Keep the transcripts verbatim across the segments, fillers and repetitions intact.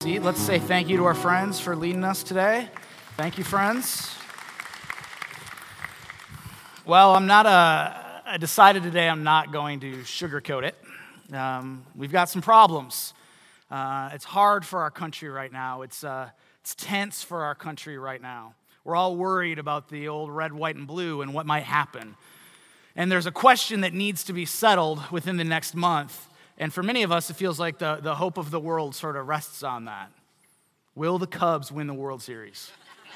seat. Let's say thank you to our friends for leading us today. Thank you, friends. Well, I'm not a, I decided today I'm not going to sugarcoat it. Um, we've got some problems. Uh, it's hard for our country right now. It's, uh, it's tense for our country right now. We're all worried about the old red, white, and blue and what might happen. And there's a question that needs to be settled within the next month. And for many of us, it feels like the, the hope of the world sort of rests on that. Will the Cubs win the World Series?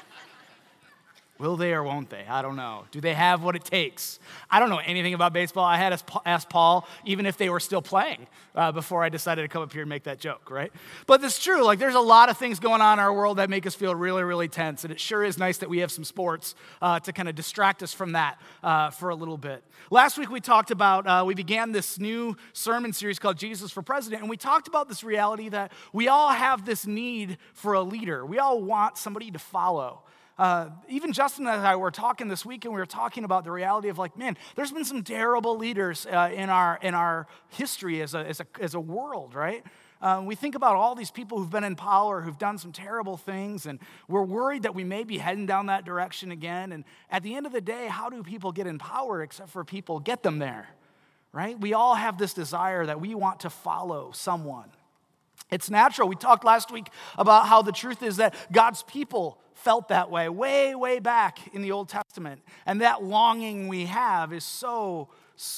Will they or won't they? I don't know. Do they have what it takes? I don't know anything about baseball. I had to ask Paul, even if they were still playing, uh, before I decided to come up here and make that joke, right? But it's true. Like, there's a lot of things going on in our world that make us feel really, really tense. And it sure is nice that we have some sports uh, to kind of distract us from that uh, for a little bit. Last week we talked about, uh, we began this new sermon series called Jesus for President. And we talked about this reality that we all have this need for a leader. We all want somebody to follow. Uh, even Justin and I were talking this week, and we were talking about the reality of, like, man, there's been some terrible leaders uh, in our in our history as a as a as a world, right? Uh, we think about all these people who've been in power, who've done some terrible things, and we're worried that we may be heading down that direction again. And at the end of the day, how do people get in power except for people get them there, right? We all have this desire that we want to follow someone. It's natural. We talked last week about how the truth is that God's people felt that way way, way back in the Old Testament. And that longing we have is so,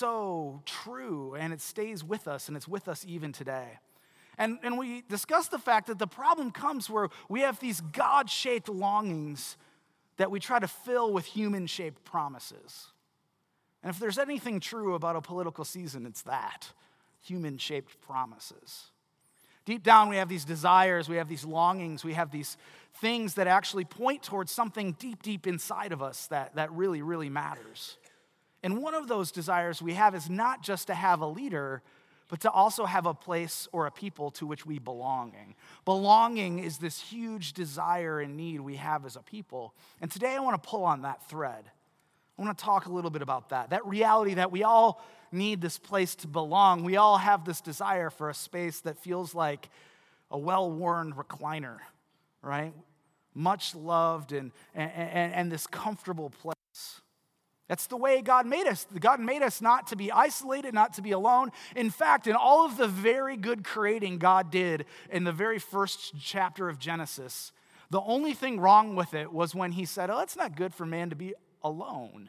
so true, and it stays with us, and it's with us even today. And, and we discussed the fact that the problem comes where we have these God-shaped longings that we try to fill with human-shaped promises. And if there's anything true about a political season, it's that, human-shaped promises. Deep down, we have these desires, we have these longings, we have these things that actually point towards something deep, deep inside of us that, that really, really matters. And one of those desires we have is not just to have a leader, but to also have a place or a people to which we belonging. Belonging is this huge desire and need we have as a people. And today I want to pull on that thread. I want to talk a little bit about that, that reality that we all need this place to belong. We all have this desire for a space that feels like a well-worn recliner, right? Much loved and, and, and this comfortable place. That's the way God made us. God made us not to be isolated, not to be alone. In fact, in all of the very good creating God did in the very first chapter of Genesis, the only thing wrong with it was when he said, oh, it's not good for man to be alone.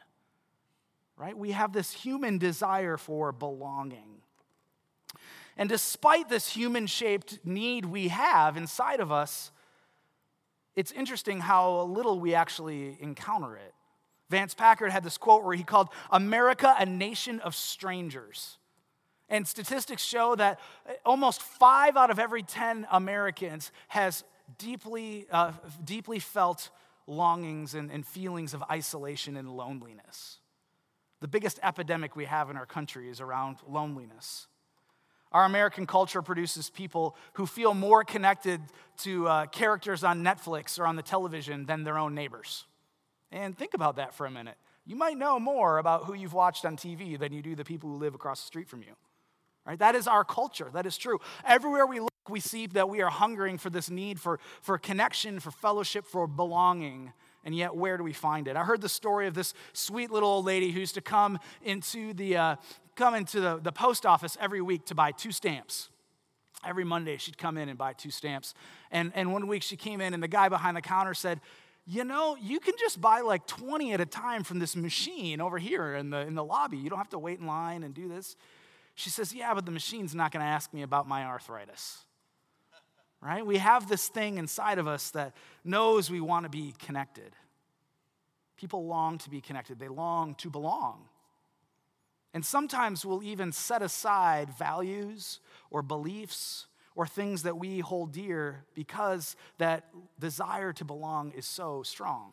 Right? We have this human desire for belonging. And despite this human-shaped need we have inside of us, it's interesting how little we actually encounter it. Vance Packard had this quote where he called America a nation of strangers. And statistics show that almost five out of every ten Americans has deeply, uh, deeply felt longings and, and feelings of isolation and loneliness. The biggest epidemic we have in our country is around loneliness. Our American culture produces people who feel more connected to uh, characters on Netflix or on the television than their own neighbors. And think about that for a minute. You might know more about who you've watched on T V than you do the people who live across the street from you. Right? That is our culture. That is true. Everywhere we look, we see that we are hungering for this need for, for connection, for fellowship, for belonging. And yet, where do we find it? I heard the story of this sweet little old lady who used to come into the uh, come into the, the post office every week to buy two stamps. Every Monday, she'd come in and buy two stamps. And, and one week, she came in, and the guy behind the counter said, you know, you can just buy like twenty at a time from this machine over here in the, in the lobby. You don't have to wait in line and do this. She says, yeah, but the machine's not going to ask me about my arthritis. Right? We have this thing inside of us that knows we want to be connected. People long to be connected. They long to belong. And sometimes we'll even set aside values or beliefs or things that we hold dear because that desire to belong is so strong.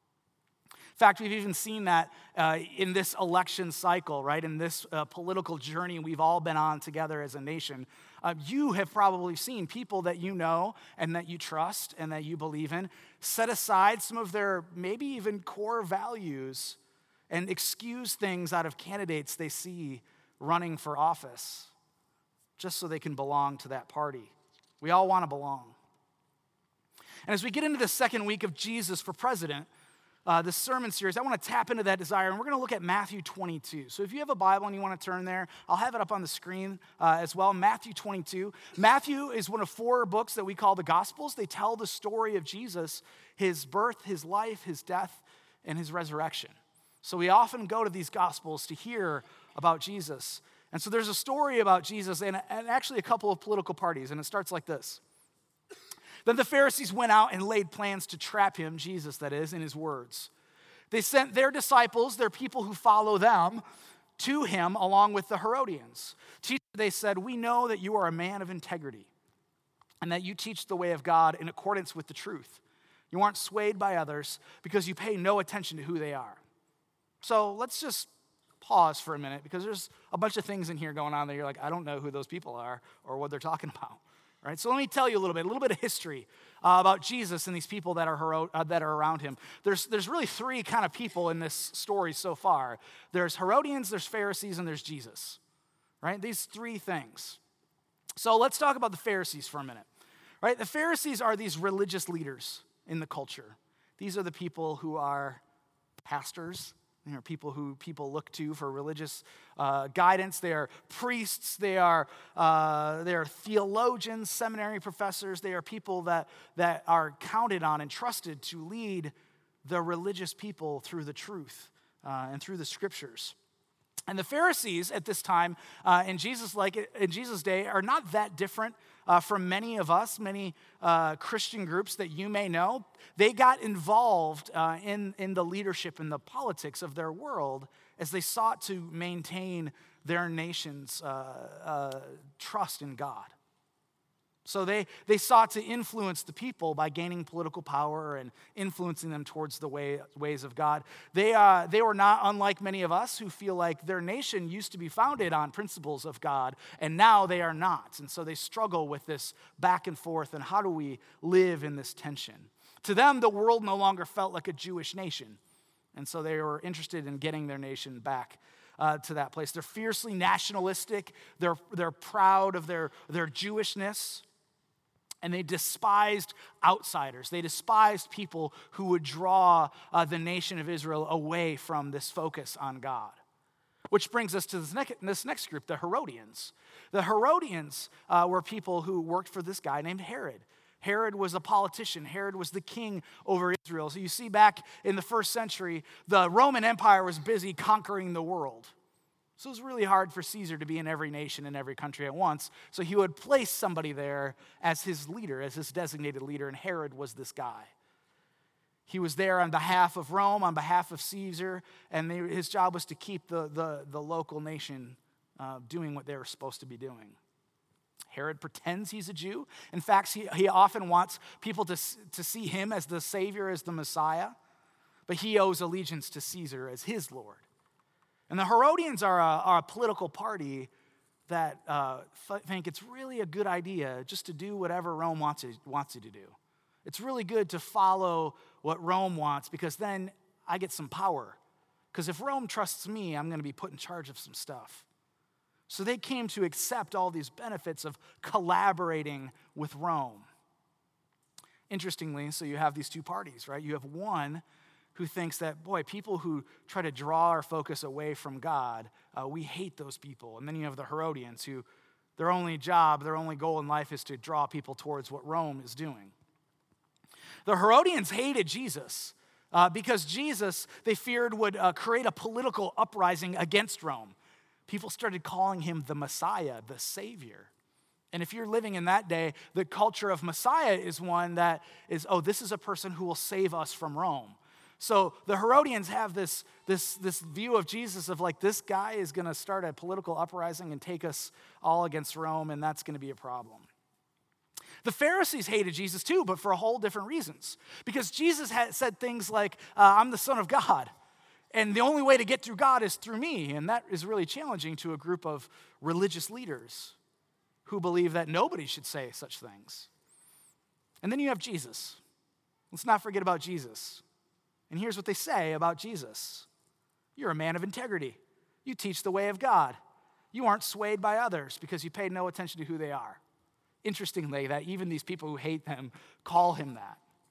In fact, we've even seen that uh, in this election cycle, right? In this uh, political journey we've all been on together as a nation. Uh, you have probably seen people that you know and that you trust and that you believe in set aside some of their maybe even core values and excuse things out of candidates they see running for office just so they can belong to that party. We all want to belong. And as we get into the second week of Jesus for president, uh, this sermon series, I want to tap into that desire, and we're going to look at Matthew twenty-two. So if you have a Bible and you want to turn there, I'll have it up on the screen uh, as well. Matthew twenty-two. Matthew is one of four books that we call the Gospels. They tell the story of Jesus, his birth, his life, his death, and his resurrection. So we often go to these Gospels to hear about Jesus. And so there's a story about Jesus and, and actually a couple of political parties, and it starts like this. Then the Pharisees went out and laid plans to trap him, Jesus that is, in his words. They sent their disciples, their people who follow them, to him along with the Herodians. Teacher, they said, we know that you are a man of integrity and that you teach the way of God in accordance with the truth. You aren't swayed by others because you pay no attention to who they are. So let's just pause for a minute because there's a bunch of things in here going on that you're like, I don't know who those people are or what they're talking about. Right, so let me tell you a little bit, a little bit of history uh, about Jesus and these people that are hero- uh, that are around him. There's there's really three kind of people in this story so far. There's Herodians, there's Pharisees, and there's Jesus. Right, these three things. So let's talk about the Pharisees for a minute. Right, the Pharisees are these religious leaders in the culture. These are the people who are pastors. They are people who people look to for religious uh, guidance. They are priests. They are uh, they are theologians, seminary professors. They are people that, that are counted on and trusted to lead the religious people through the truth uh, and through the scriptures. And the Pharisees at this time uh, in Jesus like in Jesus' day are not that different uh, from many of us, many uh, Christian groups that you may know. They got involved uh, in, in the leadership and the politics of their world as they sought to maintain their nation's uh, uh, trust in God. So they, they sought to influence the people by gaining political power and influencing them towards the way, ways of God. They, uh, they were not unlike many of us who feel like their nation used to be founded on principles of God, and now they are not. And so they struggle with this back and forth, and how do we live in this tension? To them, the world no longer felt like a Jewish nation, and so they were interested in getting their nation back uh, to that place. They're fiercely nationalistic. They're, they're proud of their, their Jewishness. And they despised outsiders. They despised people who would draw uh, the nation of Israel away from this focus on God. Which brings us to this next, this next group, the Herodians. The Herodians uh, were people who worked for this guy named Herod. Herod was a politician. Herod was the king over Israel. So you see back in the first century, the Roman Empire was busy conquering the world. So it was really hard for Caesar to be in every nation and every country at once. So he would place somebody there as his leader, as his designated leader, and Herod was this guy. He was there on behalf of Rome, on behalf of Caesar, and they, his job was to keep the, the, the local nation uh, doing what they were supposed to be doing. Herod pretends he's a Jew. In fact, he, he often wants people to, to see him as the Savior, as the Messiah, but he owes allegiance to Caesar as his Lord. And the Herodians are a, are a political party that uh, th- think it's really a good idea just to do whatever Rome wants you, wants you to do. It's really good to follow what Rome wants because then I get some power. Because if Rome trusts me, I'm going to be put in charge of some stuff. So they came to accept all these benefits of collaborating with Rome. Interestingly, so you have these two parties, right? You have one who thinks that, boy, people who try to draw our focus away from God, uh, we hate those people. And then you have the Herodians who their only job, their only goal in life is to draw people towards what Rome is doing. The Herodians hated Jesus uh, because Jesus, they feared, would uh, create a political uprising against Rome. People started calling him the Messiah, the Savior. And if you're living in that day, the culture of Messiah is one that is, oh, this is a person who will save us from Rome. So the Herodians have this, this, this view of Jesus of like, this guy is going to start a political uprising and take us all against Rome, and that's going to be a problem. The Pharisees hated Jesus too, but for a whole different reasons. Because Jesus had said things like, uh, I'm the Son of God, and the only way to get through God is through me. And that is really challenging to a group of religious leaders who believe that nobody should say such things. And then you have Jesus. Let's not forget about Jesus. And here's what they say about Jesus. You're a man of integrity. You teach the way of God. You aren't swayed by others because you pay no attention to who they are. Interestingly, that even these people who hate him call him that.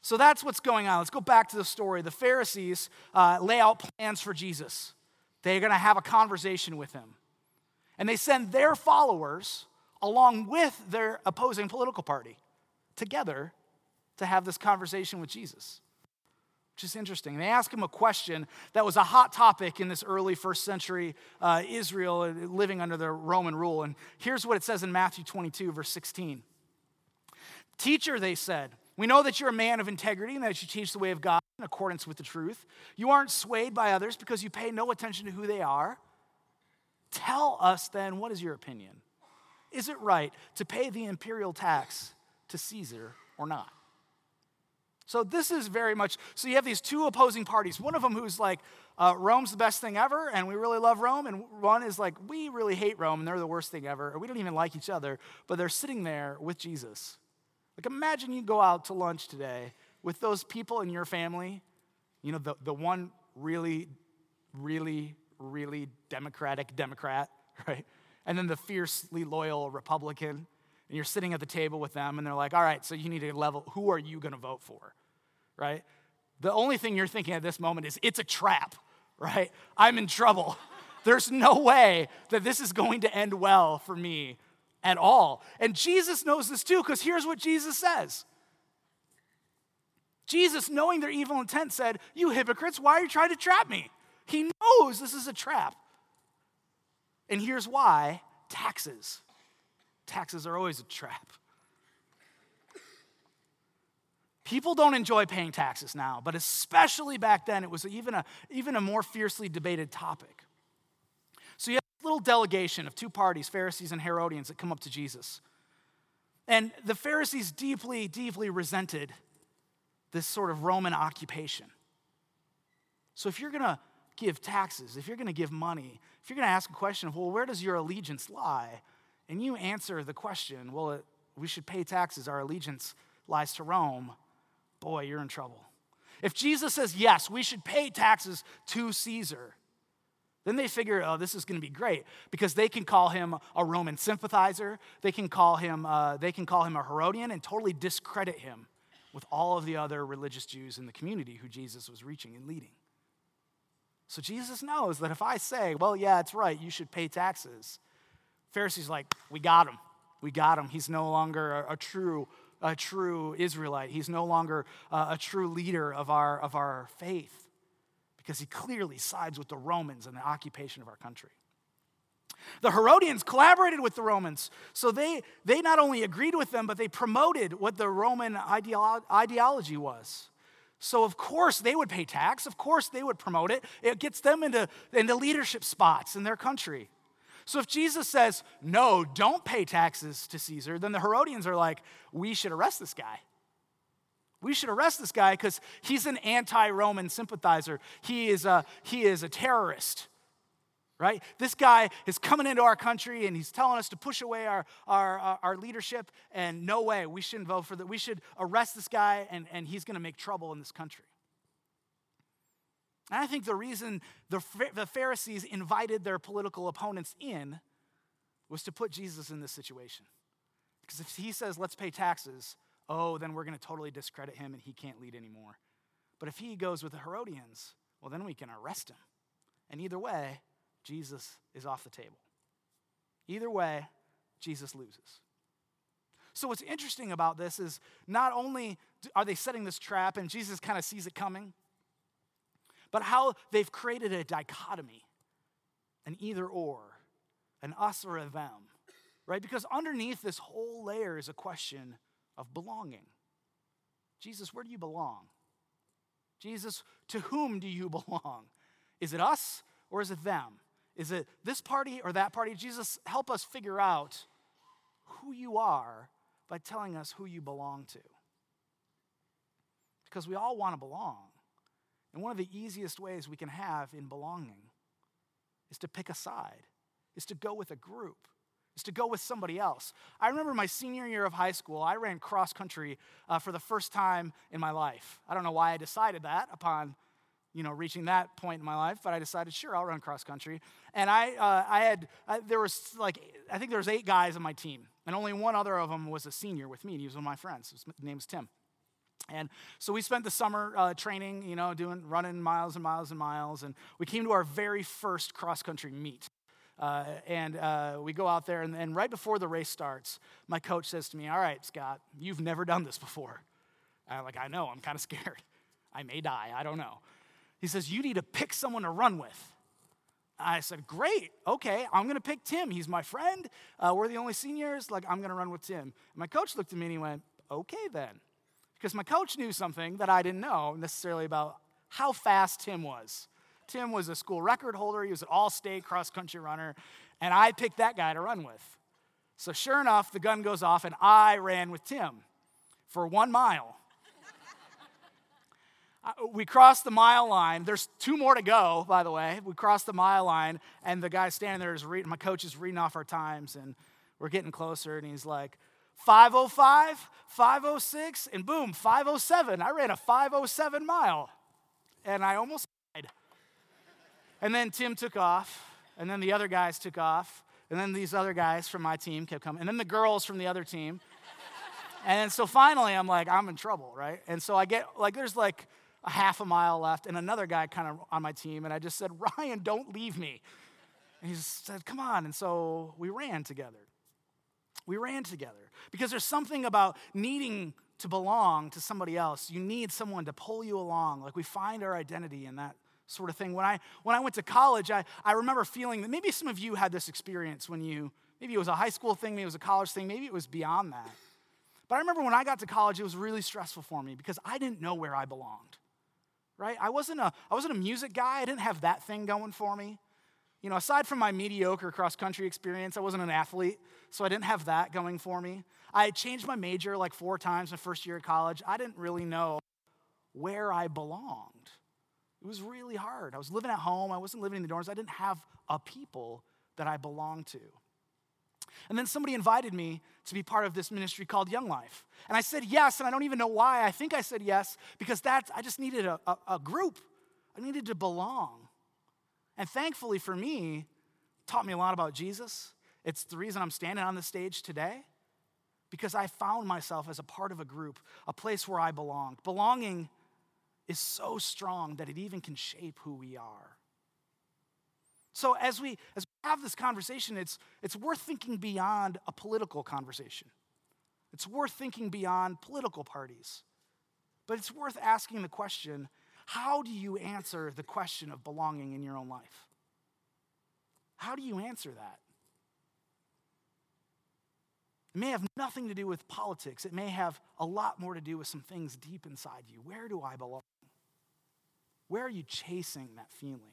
So that's what's going on. Let's go back to the story. The Pharisees uh, lay out plans for Jesus. They're going to have a conversation with him. And they send their followers along with their opposing political party together to have this conversation with Jesus, which is interesting. They ask him a question that was a hot topic in this early first century uh, Israel uh, living under the Roman rule. And here's what it says in Matthew twenty-two, verse sixteen. Teacher, they said, we know that you're a man of integrity and that you teach the way of God in accordance with the truth. You aren't swayed by others because you pay no attention to who they are. Tell us then, what is your opinion? Is it right to pay the imperial tax to Caesar or not? So this is very much, so you have these two opposing parties. One of them who's like, uh, Rome's the best thing ever, and we really love Rome. And one is like, we really hate Rome, and they're the worst thing ever. Or we don't even like each other, but they're sitting there with Jesus. Like imagine you go out to lunch today with those people in your family, you know, the, the one really, really, really democratic Democrat, right? And then the fiercely loyal Republican, and you're sitting at the table with them, and they're like, all right, so you need to level, who are you going to vote for, right? The only thing you're thinking at this moment is, it's a trap, right? I'm in trouble. There's no way that this is going to end well for me at all. And Jesus knows this too, because here's what Jesus says. Jesus, knowing their evil intent, said, you hypocrites, why are you trying to trap me? He knows this is a trap. And here's why: taxes. Taxes are always a trap. People don't enjoy paying taxes now, but especially back then, it was even a, even a more fiercely debated topic. So you have a little delegation of two parties, Pharisees and Herodians, that come up to Jesus. And the Pharisees deeply, deeply resented this sort of Roman occupation. So if you're going to give taxes, if you're going to give money, if you're going to ask a question of, well, where does your allegiance lie? And you answer the question, well, it, we should pay taxes, our allegiance lies to Rome, boy, you're in trouble. If Jesus says, yes, we should pay taxes to Caesar, then they figure, oh, this is going to be great, because they can call him a Roman sympathizer, they can call him, uh, they can call him a Herodian and totally discredit him with all of the other religious Jews in the community who Jesus was reaching and leading. So Jesus knows that if I say, well, yeah, it's right, you should pay taxes, Pharisees are like, we got him. We got him. He's no longer a, a true a true Israelite. He's no longer uh, a true leader of our, of our faith, because he clearly sides with the Romans and the occupation of our country. The Herodians collaborated with the Romans, so they, they not only agreed with them, but they promoted what the Roman ideolo- ideology was. So of course they would pay tax, of course they would promote it. It gets them into, into leadership spots in their country. So if Jesus says, no, don't pay taxes to Caesar, then the Herodians are like, we should arrest this guy. We should arrest this guy because he's an anti-Roman sympathizer. He is a, he is a terrorist, right? This guy is coming into our country and he's telling us to push away our, our, our, our leadership, and no way, we shouldn't vote for that. We should arrest this guy, and, and he's going to make trouble in this country. And I think the reason the, the Pharisees invited their political opponents in was to put Jesus in this situation. Because if he says, let's pay taxes, oh, then we're going to totally discredit him and he can't lead anymore. But if he goes with the Herodians, well, then we can arrest him. And either way, Jesus is off the table. Either way, Jesus loses. So what's interesting about this is not only are they setting this trap and Jesus kind of sees it coming, but how they've created a dichotomy, an either or, an us or a them, right? Because underneath this whole layer is a question of belonging. Jesus, where do you belong? Jesus, to whom do you belong? Is it us or is it them? Is it this party or that party? Jesus, help us figure out who you are by telling us who you belong to. Because we all want to belong. And one of the easiest ways we can have in belonging is to pick a side, is to go with a group, is to go with somebody else. I remember my senior year of high school, I ran cross country uh, for the first time in my life. I don't know why I decided that upon, you know, reaching that point in my life, but I decided, sure, I'll run cross country. And I, uh, I had, I, there was like, I think there was eight guys on my team, and only one other of them was a senior with me, and he was one of my friends. His name was Tim. And so we spent the summer uh, training, you know, doing running miles and miles and miles. And we came to our very first cross-country meet. Uh, and uh, we go out there, and, and right before the race starts, my coach says to me, all right, Scott, you've never done this before. And I'm like, I know, I'm kind of scared. I may die, I don't know. He says, you need to pick someone to run with. I said, great, okay, I'm going to pick Tim. He's my friend. Uh, we're the only seniors. Like, I'm going to run with Tim. And my coach looked at me and he went, okay then. Because my coach knew something that I didn't know necessarily about how fast Tim was. Tim was a school record holder. He was an all-state cross-country runner. And I picked that guy to run with. So sure enough, the gun goes off, and I ran with Tim for one mile. We crossed the mile line. There's two more to go, by the way. We crossed the mile line, and the guy standing there is reading, my coach is reading off our times, and we're getting closer, and he's like, five oh five, five oh six, and boom, five oh seven. I ran a five oh seven mile, and I almost died. And then Tim took off, and then the other guys took off, and then these other guys from my team kept coming, and then the girls from the other team. And so finally, I'm like, I'm in trouble, right? And so I get, like, there's like a half a mile left, and another guy kind of on my team, and I just said, Ryan, don't leave me. And he said, come on. And so we ran together. We ran together because there's something about needing to belong to somebody else. You need someone to pull you along. Like, we find our identity in that sort of thing. When I when I went to college, I, I remember feeling that maybe some of you had this experience when you, maybe it was a high school thing, maybe it was a college thing, maybe it was beyond that. But I remember when I got to college, it was really stressful for me because I didn't know where I belonged, right? I wasn't a, I wasn't a music guy. I didn't have that thing going for me. You know, aside from my mediocre cross-country experience, I wasn't an athlete, so I didn't have that going for me. I had changed my major like four times my first year of college. I didn't really know where I belonged. It was really hard. I was living at home. I wasn't living in the dorms. I didn't have a people that I belonged to. And then somebody invited me to be part of this ministry called Young Life. And I said yes, and I don't even know why. I think I said yes because that's, I just needed a, a, a group. I needed to belong. And thankfully for me, it taught me a lot about Jesus. It's the reason I'm standing on the stage today because I found myself as a part of a group, a place where I belonged. Belonging is so strong that it even can shape who we are. So as we as we have this conversation, it's it's worth thinking beyond a political conversation. It's worth thinking beyond political parties. But it's worth asking the question, how do you answer the question of belonging in your own life? How do you answer that? It may have nothing to do with politics. It may have a lot more to do with some things deep inside you. Where do I belong? Where are you chasing that feeling?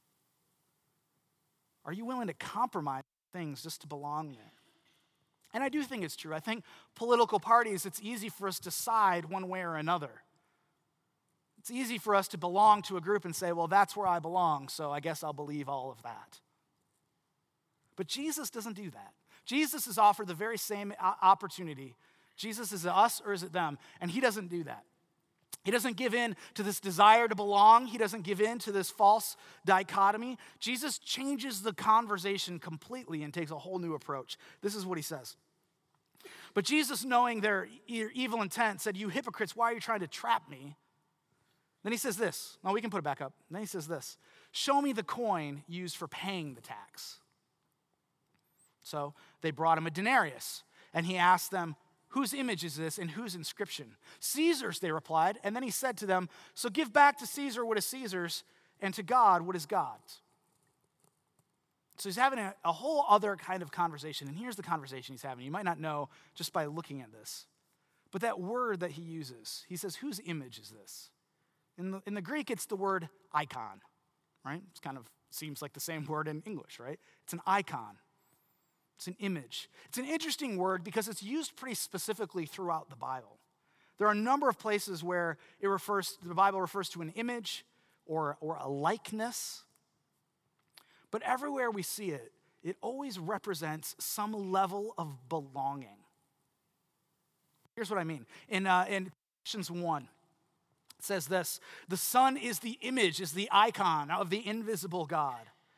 Are you willing to compromise things just to belong there? And I do think it's true. I think political parties, it's easy for us to side one way or another. It's easy for us to belong to a group and say, well, that's where I belong, so I guess I'll believe all of that. But Jesus doesn't do that. Jesus is offered the very same opportunity. Jesus, is it us or is it them? And he doesn't do that. He doesn't give in to this desire to belong. He doesn't give in to this false dichotomy. Jesus changes the conversation completely and takes a whole new approach. This is what he says. But Jesus, knowing their evil intent, said, you hypocrites, why are you trying to trap me? Then he says this. No, we can put it back up. Then he says this. Show me the coin used for paying the tax. So they brought him a denarius, and he asked them, whose image is this and whose inscription? Caesar's, they replied. And then he said to them, so give back to Caesar what is Caesar's, and to God what is God's. So he's having a, a whole other kind of conversation. And here's the conversation he's having. You might not know just by looking at this. But that word that he uses, he says, whose image is this? In the, in the Greek, it's the word icon, right? It kind of seems like the same word in English, right? It's an icon. It's an image. It's an interesting word because it's used pretty specifically throughout the Bible. There are a number of places where it refers, the Bible refers to an image or, or a likeness. But everywhere we see it, it always represents some level of belonging. Here's what I mean. In, uh, in Colossians one, it says this, the Son is the image, is the icon of the invisible God,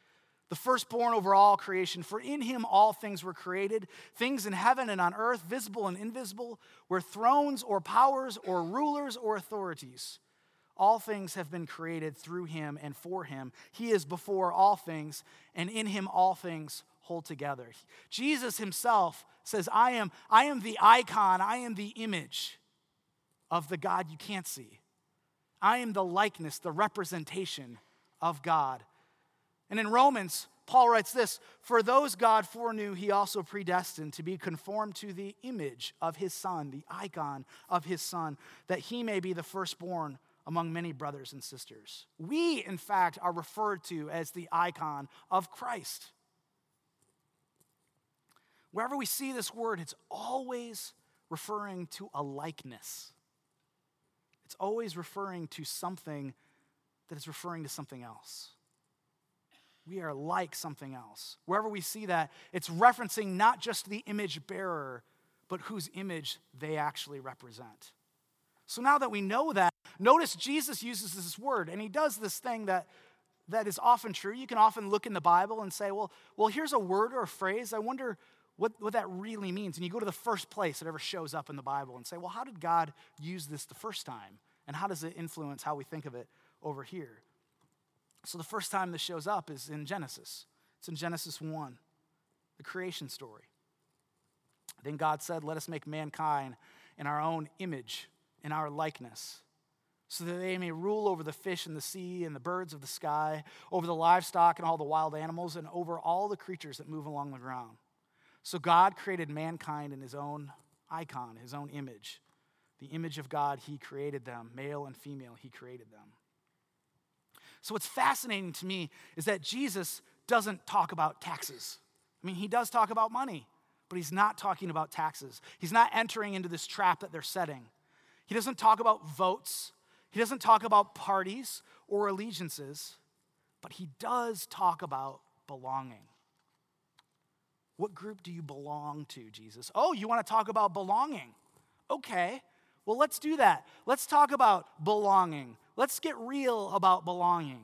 the firstborn over all creation. For in him all things were created, things in heaven and on earth, visible and invisible, where thrones or powers or rulers or authorities. All things have been created through him and for him. He is before all things, and in him all things hold together. Jesus himself says, I am, I am the icon, I am the image of the God you can't see. I am the likeness, the representation of God. And in Romans, Paul writes this, for those God foreknew, he also predestined to be conformed to the image of his Son, the icon of his Son, that he may be the firstborn among many brothers and sisters. We, in fact, are referred to as the icon of Christ. Wherever we see this word, it's always referring to a likeness. It's always referring to something that is referring to something else. We are like something else. Wherever we see that, it's referencing not just the image bearer, but whose image they actually represent. So now that we know that, notice Jesus uses this word, and he does this thing that, that is often true. You can often look in the Bible and say, well, well, here's a word or a phrase. I wonder what, what that really means. And you go to the first place it ever shows up in the Bible and say, well, how did God use this the first time? And how does it influence how we think of it over here? So the first time this shows up is in Genesis. It's in Genesis one, the creation story. Then God said, let us make mankind in our own image, in our likeness, so that they may rule over the fish in the sea and the birds of the sky, over the livestock and all the wild animals, and over all the creatures that move along the ground. So God created mankind in his own icon, his own image. The image of God, he created them. Male and female, he created them. So what's fascinating to me is that Jesus doesn't talk about taxes. I mean, he does talk about money, but he's not talking about taxes. He's not entering into this trap that they're setting. He doesn't talk about votes. He doesn't talk about parties or allegiances, but he does talk about belonging. What group do you belong to, Jesus? Oh, you want to talk about belonging? Okay, well, let's do that. Let's talk about belonging. Let's get real about belonging.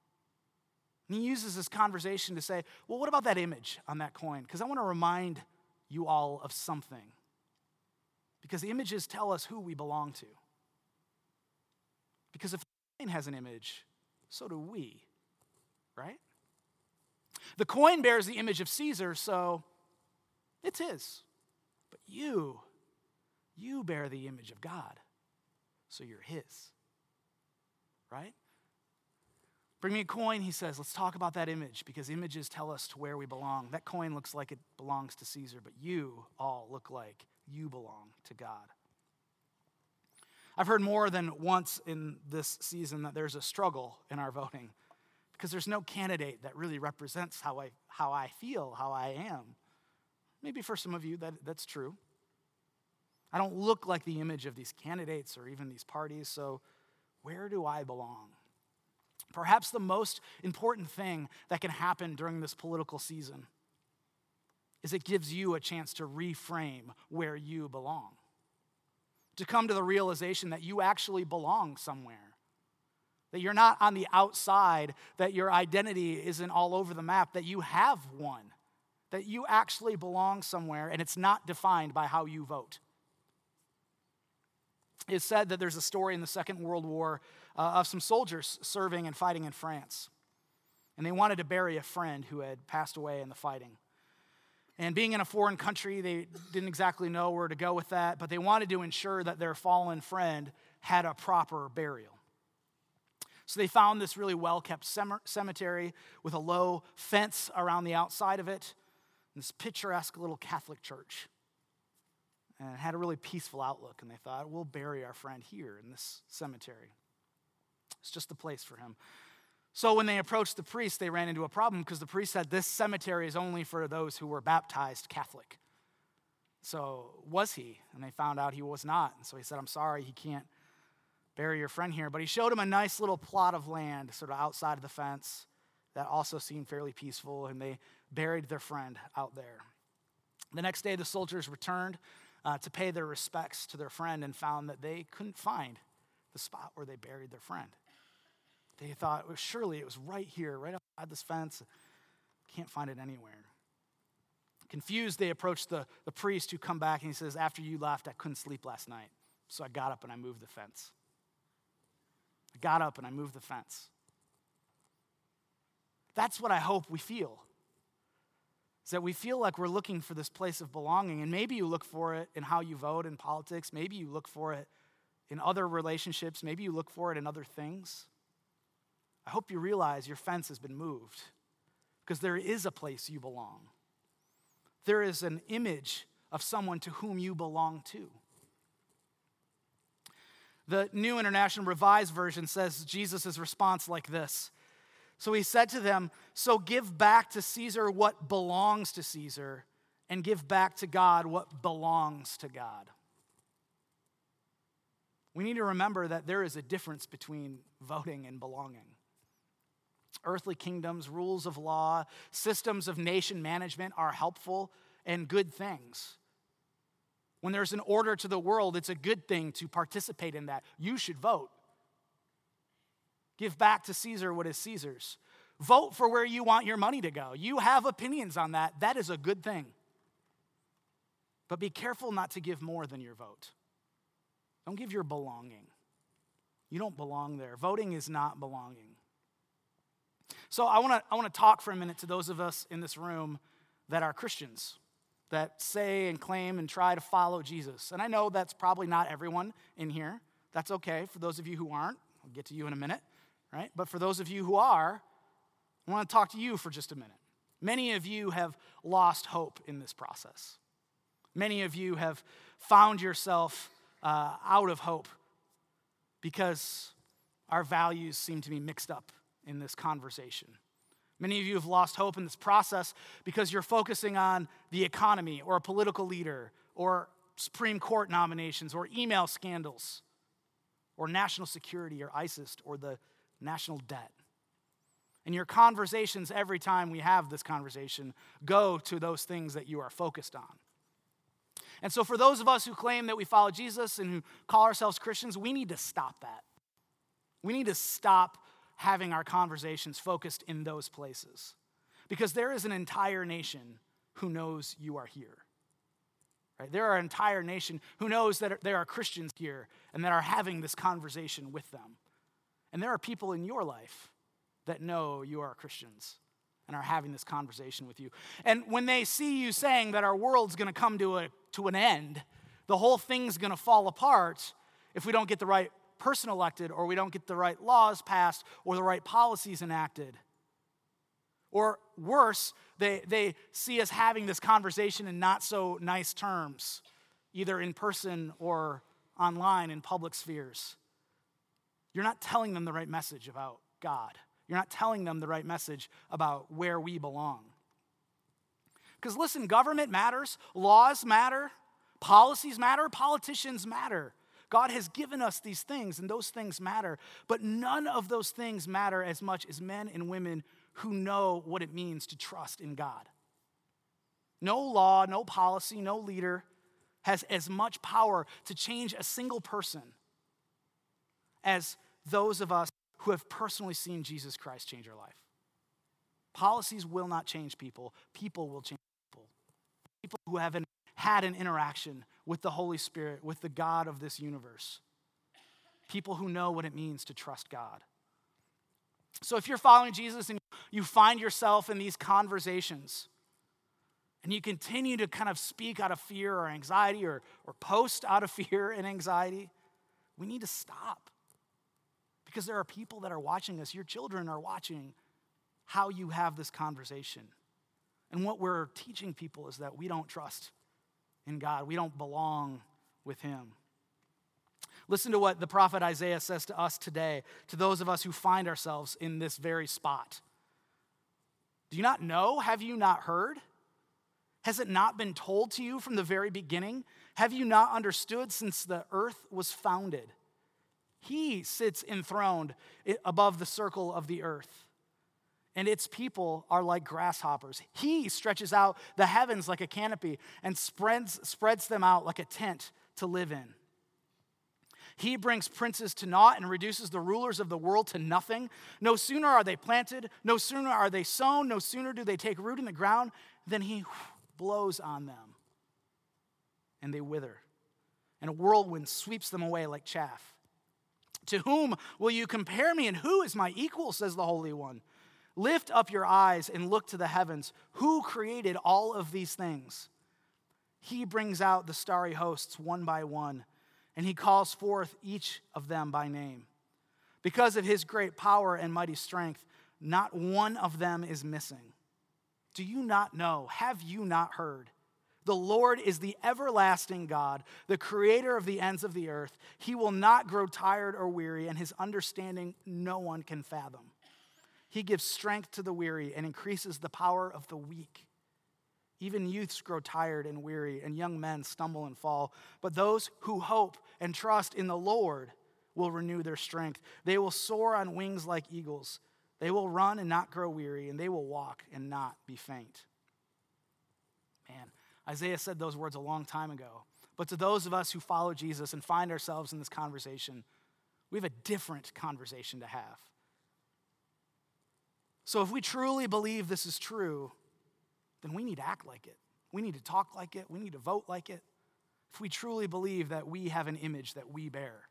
And he uses this conversation to say, well, what about that image on that coin? Because I want to remind you all of something. Because images tell us who we belong to. Because if the coin has an image, so do we, right? The coin bears the image of Caesar, so it's his. But you, you bear the image of God, so you're his, right? Bring me a coin, he says. Let's talk about that image, because images tell us to where we belong. That coin looks like it belongs to Caesar, but you all look like you belong to God. I've heard more than once in this season that there's a struggle in our voting because there's no candidate that really represents how I, how I feel, how I am. Maybe for some of you that, that's true. I don't look like the image of these candidates or even these parties, so where do I belong? Perhaps the most important thing that can happen during this political season is it gives you a chance to reframe where you belong, to come to the realization that you actually belong somewhere, that you're not on the outside, that your identity isn't all over the map, that you have one, that you actually belong somewhere, and it's not defined by how you vote. It's said that there's a story in the Second World War uh, of some soldiers serving and fighting in France, and they wanted to bury a friend who had passed away in the fighting. And being in a foreign country, they didn't exactly know where to go with that, but they wanted to ensure that their fallen friend had a proper burial. So they found this really well-kept cemetery with a low fence around the outside of it, and this picturesque little Catholic church. And it had a really peaceful outlook, and they thought, we'll bury our friend here in this cemetery. It's just the place for him. So when they approached the priest, they ran into a problem because the priest said, this cemetery is only for those who were baptized Catholic. So was he? And they found out he was not. And so he said, I'm sorry, he can't bury your friend here. But he showed him a nice little plot of land sort of outside of the fence that also seemed fairly peaceful, and they buried their friend out there. The next day, the soldiers returned uh, to pay their respects to their friend and found that they couldn't find the spot where they buried their friend. They thought, well, surely it was right here, right outside this fence. Can't find it anywhere. Confused, they approach the, the priest who come back and he says, after you left, I couldn't sleep last night. So I got up and I moved the fence. I got up and I moved the fence. That's what I hope we feel. Is that we feel like we're looking for this place of belonging. And maybe you look for it in how you vote in politics. Maybe you look for it in other relationships. Maybe you look for it in other things. I hope you realize your fence has been moved because there is a place you belong. There is an image of someone to whom you belong to. The New International Revised Version says Jesus' response like this. So he said to them, so give back to Caesar what belongs to Caesar, and give back to God what belongs to God. We need to remember that there is a difference between voting and belonging. Earthly kingdoms, rules of law, systems of nation management are helpful and good things. When there's an order to the world, it's a good thing to participate in that. You should vote. Give back to Caesar what is Caesar's. Vote for where you want your money to go. You have opinions on that. That is a good thing. But be careful not to give more than your vote. Don't give your belonging. You don't belong there. Voting is not belonging. So I want to I want to talk for a minute to those of us in this room that are Christians, that say and claim and try to follow Jesus. And I know that's probably not everyone in here. That's okay. For those of you who aren't, I'll get to you in a minute, right? But for those of you who are, I want to talk to you for just a minute. Many of you have lost hope in this process. Many of you have found yourself uh, out of hope because our values seem to be mixed up in this conversation. Many of you have lost hope in this process because you're focusing on the economy or a political leader or Supreme Court nominations or email scandals or national security or ISIS or the national debt. And your conversations every time we have this conversation go to those things that you are focused on. And so for those of us who claim that we follow Jesus and who call ourselves Christians, we need to stop that. We need to stop having our conversations focused in those places. Because there is an entire nation who knows you are here. Right? There are an entire nation who knows that there are Christians here and that are having this conversation with them. And there are people in your life that know you are Christians and are having this conversation with you. And when they see you saying that our world's going to come to a to an end, the whole thing's going to fall apart if we don't get the right person elected or we don't get the right laws passed or the right policies enacted. Or worse, they, they see us having this conversation in not so nice terms, either in person or online in public spheres. You're not telling them the right message about God. You're not telling them the right message about where we belong. Because listen, government matters, laws matter, policies matter, politicians matter. God has given us these things, and those things matter. But none of those things matter as much as men and women who know what it means to trust in God. No law, no policy, no leader has as much power to change a single person as those of us who have personally seen Jesus Christ change our life. Policies will not change people. People will change people. People who haven't had an interaction with the Holy Spirit, with the God of this universe. People who know what it means to trust God. So if you're following Jesus and you find yourself in these conversations and you continue to kind of speak out of fear or anxiety or, or post out of fear and anxiety, we need to stop. Because there are people that are watching us. Your children are watching how you have this conversation. And what we're teaching people is that we don't trust in God. We don't belong with him. Listen to what the prophet Isaiah says to us today, to those of us who find ourselves in this very spot. Do you not know? Have you not heard? Has it not been told to you from the very beginning? Have you not understood since the earth was founded? He sits enthroned above the circle of the earth, and its people are like grasshoppers. He stretches out the heavens like a canopy and spreads, spreads them out like a tent to live in. He brings princes to naught and reduces the rulers of the world to nothing. No sooner are they planted, no sooner are they sown, no sooner do they take root in the ground, than he blows on them, and they wither, and a whirlwind sweeps them away like chaff. To whom will you compare me, and who is my equal, says the Holy One. Lift up your eyes and look to the heavens. Who created all of these things? He brings out the starry hosts one by one, and he calls forth each of them by name. Because of his great power and mighty strength, not one of them is missing. Do you not know? Have you not heard? The Lord is the everlasting God, the creator of the ends of the earth. He will not grow tired or weary, and his understanding no one can fathom. He gives strength to the weary and increases the power of the weak. Even youths grow tired and weary, and young men stumble and fall. But those who hope and trust in the Lord will renew their strength. They will soar on wings like eagles. They will run and not grow weary, and they will walk and not be faint. Man, Isaiah said those words a long time ago. But to those of us who follow Jesus and find ourselves in this conversation, we have a different conversation to have. So if we truly believe this is true, then we need to act like it. We need to talk like it. We need to vote like it. If we truly believe that we have an image that we bear.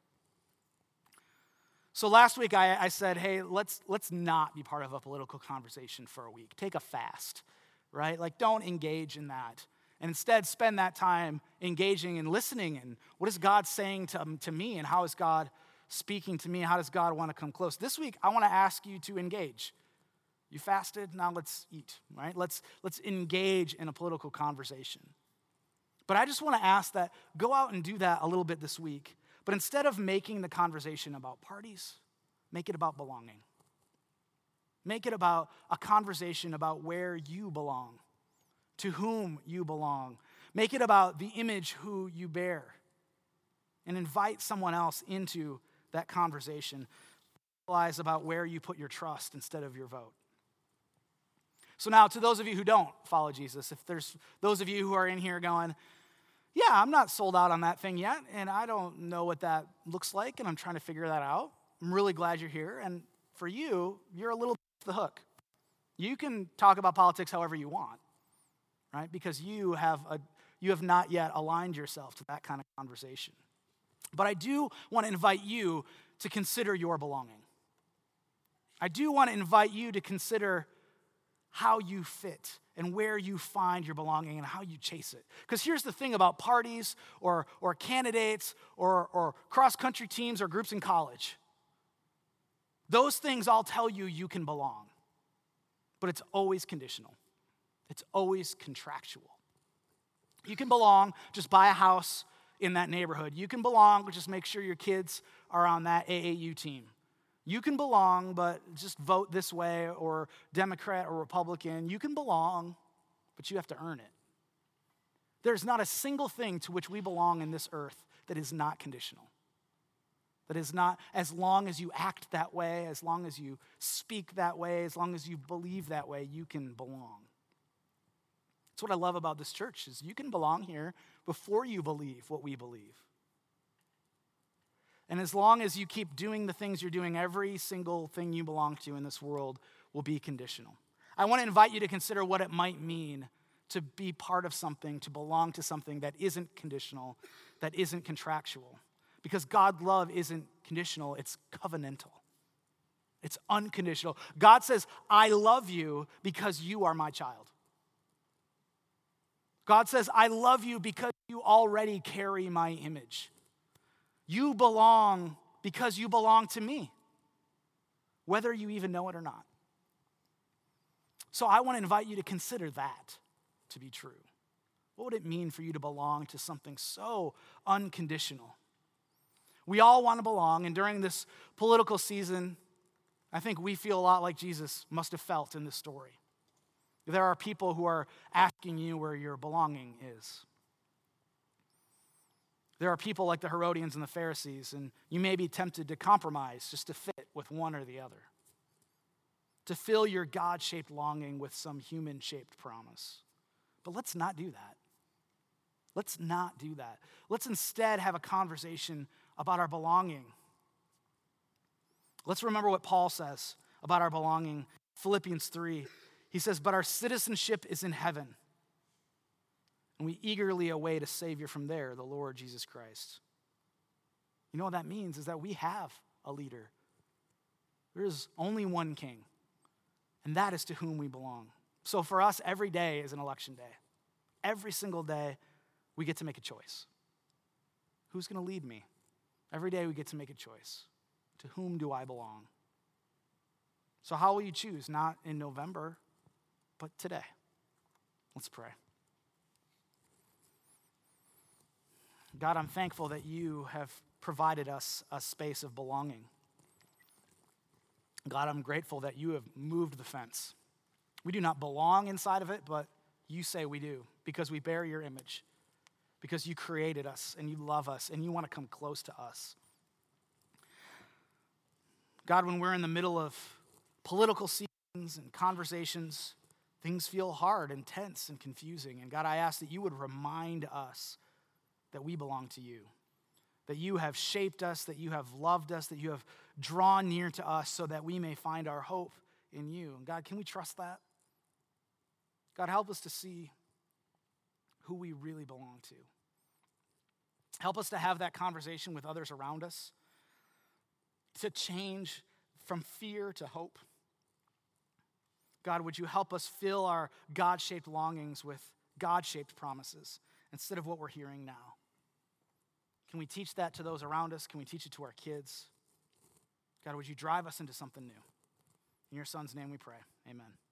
So last week I, I said, hey, let's, let's not be part of a political conversation for a week. Take a fast, right? Like, don't engage in that. And instead spend that time engaging and listening. And what is God saying to, to me? And how is God speaking to me? How does God want to come close? This week, I want to ask you to engage. You fasted, now let's eat, right? Let's, let's engage in a political conversation. But I just want to ask that, go out and do that a little bit this week. But instead of making the conversation about parties, make it about belonging. Make it about a conversation about where you belong, to whom you belong. Make it about the image who you bear. And invite someone else into that conversation. Realize about where you put your trust instead of your vote. So now, to those of you who don't follow Jesus, if there's those of you who are in here going, yeah, I'm not sold out on that thing yet, and I don't know what that looks like, and I'm trying to figure that out. I'm really glad you're here, and for you, you're a little off the hook. You can talk about politics however you want, right? Because you have a you have not yet aligned yourself to that kind of conversation. But I do want to invite you to consider your belonging. I do want to invite you to consider how you fit and where you find your belonging and how you chase it. Because here's the thing about parties or, or candidates or, or cross-country teams or groups in college. Those things all tell you you can belong, but it's always conditional. It's always contractual. You can belong, just buy a house in that neighborhood. You can belong, but just make sure your kids are on that A A U team. You can belong, but just vote this way, or Democrat or Republican. You can belong, but you have to earn it. There's not a single thing to which we belong in this earth that is not conditional. That is not, as long as you act that way, as long as you speak that way, as long as you believe that way, you can belong. That's what I love about this church, is you can belong here before you believe what we believe. And as long as you keep doing the things you're doing, every single thing you belong to in this world will be conditional. I want to invite you to consider what it might mean to be part of something, to belong to something that isn't conditional, that isn't contractual. Because God's love isn't conditional, it's covenantal. It's unconditional. God says, I love you because you are my child. God says, I love you because you already carry my image. You belong because you belong to me, whether you even know it or not. So I want to invite you to consider that to be true. What would it mean for you to belong to something so unconditional? We all want to belong, and during this political season, I think we feel a lot like Jesus must have felt in this story. There are people who are asking you where your belonging is. There are people like the Herodians and the Pharisees, and you may be tempted to compromise just to fit with one or the other, to fill your God-shaped longing with some human-shaped promise. But let's not do that. Let's not do that. Let's instead have a conversation about our belonging. Let's remember what Paul says about our belonging. Philippians three, he says, but our citizenship is in heaven, and we eagerly await a Savior from there, the Lord Jesus Christ. You know what that means is that we have a leader. There is only one king, and that is to whom we belong. So for us, every day is an election day. Every single day, we get to make a choice. Who's going to lead me? Every day we get to make a choice. To whom do I belong? So how will you choose? Not in November, but today. Let's pray. God, I'm thankful that you have provided us a space of belonging. God, I'm grateful that you have moved the fence. We do not belong inside of it, but you say we do because we bear your image, because you created us and you love us and you want to come close to us. God, when we're in the middle of political seasons and conversations, things feel hard and tense and confusing. And God, I ask that you would remind us that we belong to you, that you have shaped us, that you have loved us, that you have drawn near to us so that we may find our hope in you. And God, can we trust that? God, help us to see who we really belong to. Help us to have that conversation with others around us, to change from fear to hope. God, would you help us fill our God-shaped longings with God-shaped promises instead of what we're hearing now? Can we teach that to those around us? Can we teach it to our kids? God, would you drive us into something new? In your son's name we pray. Amen.